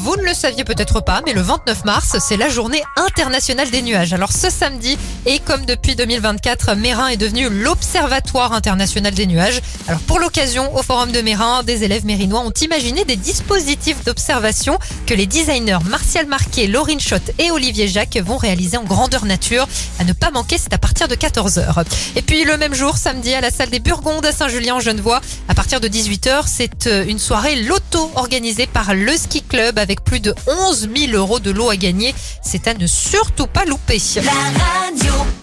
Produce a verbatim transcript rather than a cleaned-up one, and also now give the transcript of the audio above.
vous ne le saviez peut-être pas, mais le vingt-neuf mars, c'est la journée internationale des nuages. Alors ce samedi, et comme depuis deux mille vingt-quatre, Meyrin est devenu l'Observatoire international des nuages. Alors pour l'occasion, au Forum de Meyrin, des élèves mérinois ont imaginé des dispositifs d'observation que les designers Martial Marquet, Laurine Schott et Olivier Jacques vont réaliser en grandeur nature. À ne pas manquer, c'est à partir de quatorze heures. Et puis le même jour, samedi, à la salle des Burgondes à Saint-Julien-en-Genevois, à partir de dix-huit heures, c'est une soirée loto organisée par le Ski Club avec plus de onze mille euros de lots à gagner. C'est à ne surtout pas louper. La radio.